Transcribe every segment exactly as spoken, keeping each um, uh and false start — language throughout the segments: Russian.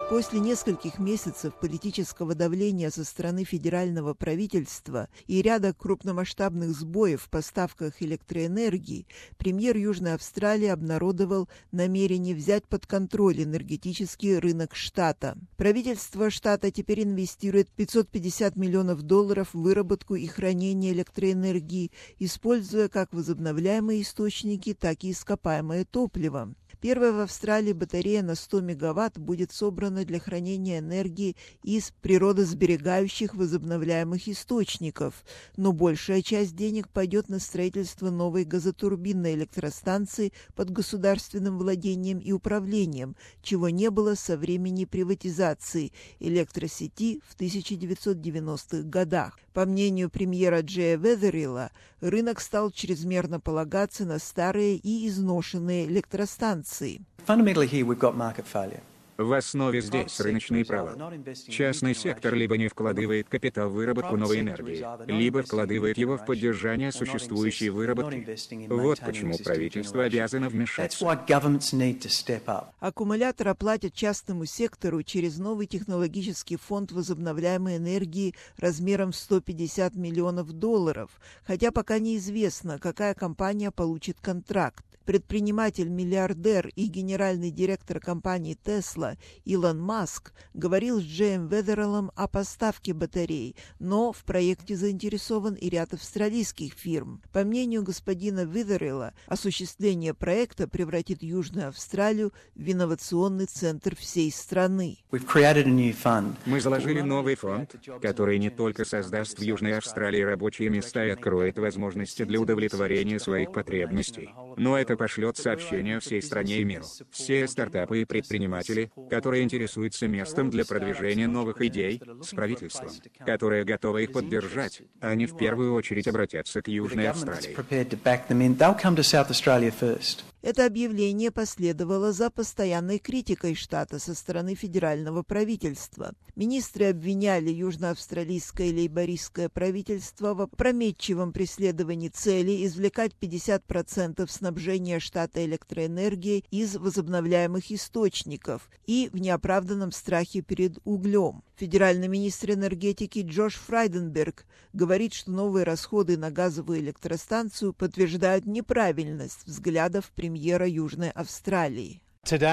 После нескольких месяцев политического давления со стороны федерального правительства и ряда крупномасштабных сбоев в поставках электроэнергии, премьер Южной Австралии обнародовал намерение взять под контроль энергетический рынок штата. Правительство штата теперь инвестирует пятьсот пятьдесят миллионов долларов в выработку и хранение электроэнергии, используя как возобновляемые источники, так и ископаемое топливо. Первая в Австралии батарея на сто мегаватт будет собрана для хранения энергии из природосберегающих возобновляемых источников, но большая часть денег пойдет на строительство новой газотурбинной электростанции под государственным владением и управлением, чего не было со времени приватизации электросети в тысяча девятьсот девяностых годах. По мнению премьера Джея Везерилла, рынок стал чрезмерно полагаться на старые и изношенные электростанции. В основе здесь рыночный провал. Частный сектор либо не вкладывает капитал в выработку новой энергии, либо вкладывает его в поддержание существующей выработки. Вот почему правительство обязано вмешаться. Аккумулятор оплатят частному сектору через новый технологический фонд возобновляемой энергии размером в сто пятьдесят миллионов долларов, хотя пока неизвестно, какая компания получит контракт. Предприниматель-миллиардер и генеральный директор компании Tesla Илон Маск говорил с Джеем Везериллом о поставке батарей, но в проекте заинтересован и ряд австралийских фирм. По мнению господина Везерилла, осуществление проекта превратит Южную Австралию в инновационный центр всей страны. Мы заложили новый фонд, который не только создаст в Южной Австралии рабочие места и откроет возможности для удовлетворения своих потребностей, но это пошлет сообщение всей стране и миру. Все стартапы и предприниматели, которые интересуются местом для продвижения новых идей, с правительством, которое готово их поддержать, они в первую очередь обратятся к Южной Австралии. Это объявление последовало за постоянной критикой штата со стороны федерального правительства. Министры обвиняли южноавстралийское лейбористское правительство в опрометчивом преследовании цели извлекать пятьдесят процентов снабжения штата электроэнергией из возобновляемых источников и в неоправданном страхе перед углем. Федеральный министр энергетики Джош Фрайденберг говорит, что новые расходы на газовую электростанцию подтверждают неправильность взглядов премьера Южной Австралии.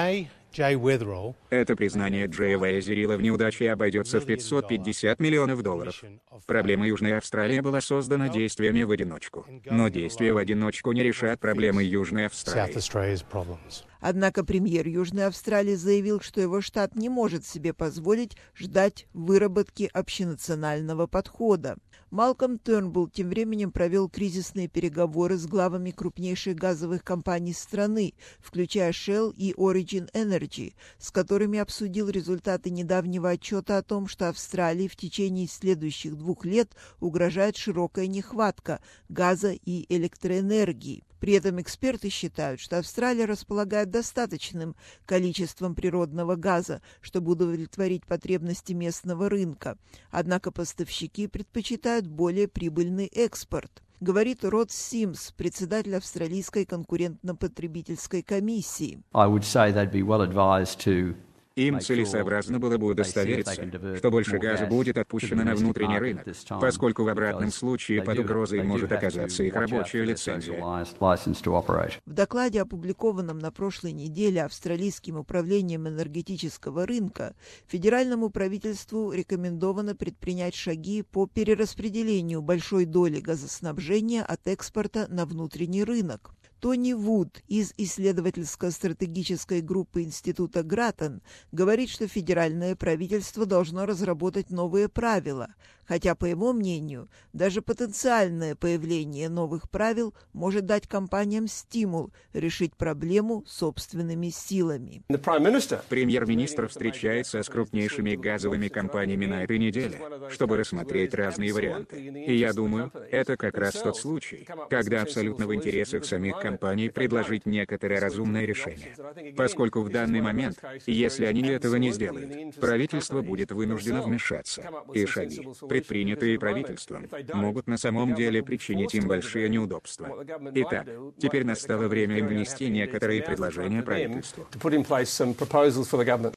Это признание Джея Везерилла в неудаче обойдется в пятьсот пятьдесят миллионов долларов. Проблема Южной Австралии была создана действиями в одиночку. Но действия в одиночку не решат проблемы Южной Австралии. Однако премьер Южной Австралии заявил, что его штат не может себе позволить ждать выработки общенационального подхода. Малком Тернбулл тем временем провел кризисные переговоры с главами крупнейших газовых компаний страны, включая Shell и Origin Energy, с которыми обсудил результаты недавнего отчета о том, что Австралии в течение следующих двух лет угрожает широкая нехватка газа и электроэнергии. При этом эксперты считают, что Австралия располагает достаточным количеством природного газа, чтобы удовлетворить потребности местного рынка. Однако поставщики предпочитают более прибыльный экспорт. Говорит Род Симс, председатель Австралийской конкурентно-потребительской комиссии. Им целесообразно было бы удостовериться, что больше газа будет отпущено на внутренний рынок, поскольку в обратном случае под угрозой может оказаться их рабочая лицензия. В докладе, опубликованном на прошлой неделе Австралийским управлением энергетического рынка, федеральному правительству рекомендовано предпринять шаги по перераспределению большой доли газоснабжения от экспорта на внутренний рынок. Тони Вуд из исследовательско-стратегической группы Института Граттон говорит, что федеральное правительство должно разработать новые правила, хотя, по его мнению, даже потенциальное появление новых правил может дать компаниям стимул решить проблему собственными силами. Премьер-министр встречается с крупнейшими газовыми компаниями на этой неделе, чтобы рассмотреть разные варианты. И я думаю, это как раз тот случай, когда абсолютно в интересах самих компаний предложить некоторое разумное решение. Поскольку в данный момент, если они этого не сделают, правительство будет вынуждено вмешаться, и шаги, предпринятые правительством, могут на самом деле причинить им большие неудобства. Итак, теперь настало время им внести некоторые предложения правительству.